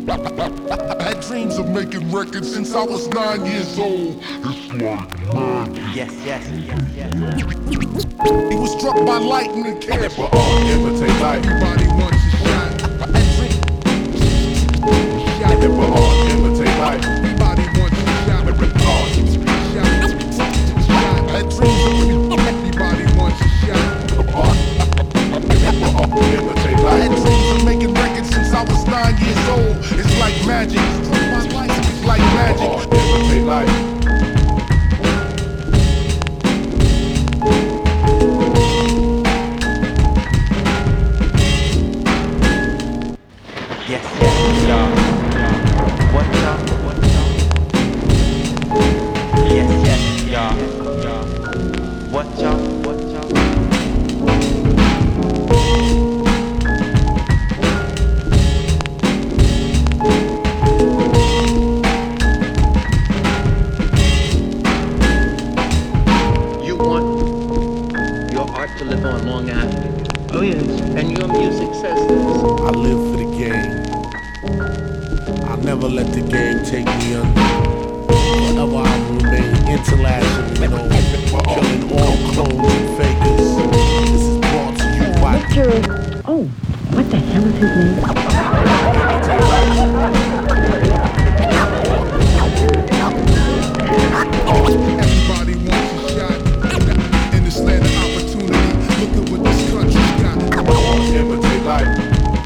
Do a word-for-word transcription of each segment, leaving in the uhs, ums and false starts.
I had dreams of making records since I was nine years old. It's like magic. Yes, yes, yes, yes. He was struck by lightning and cancer. But all imitate life. Everybody wants a shot. I had dreams. But all imitate life. Everybody wants a shot. All Shot. I had dreams of everybody wants a shot. all imitate I had life. dreams of making records since I was nine years old. It's like magic. It's like magic. All imitate life. Yes, yes, yeah. What up, what up? Yes, yes, yeah, yeah. What up, what up? You want your art to live on long after you. Oh yes, and your music says this. I live for the game. I'll never let the game take me under. Forever I will remain internationally known, killing all clones and fakers. This is brought to you by What's your... Oh, what the hell is his name? Everybody wants a shot. In this land of opportunity, look at what this country's got. All imitate life.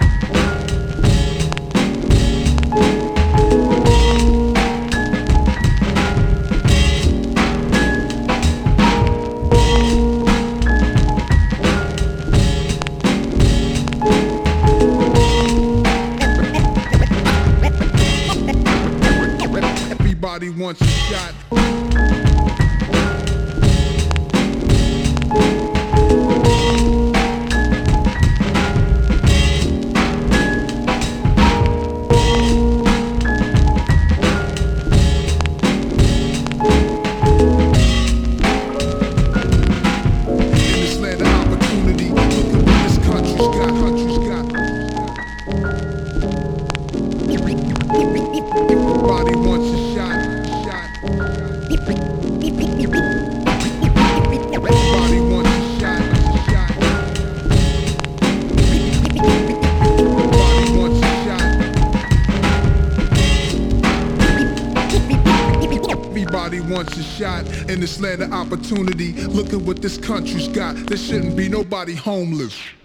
Everybody wants a shot. In this land of opportunity, look at what this country's got. Country's got. Everybody wants a shot. Shot. Everybody wants a shot. Shot. Everybody wants a shot. Everybody wants a shot in this land of opportunity. Look at what this country's got. There shouldn't be nobody homeless.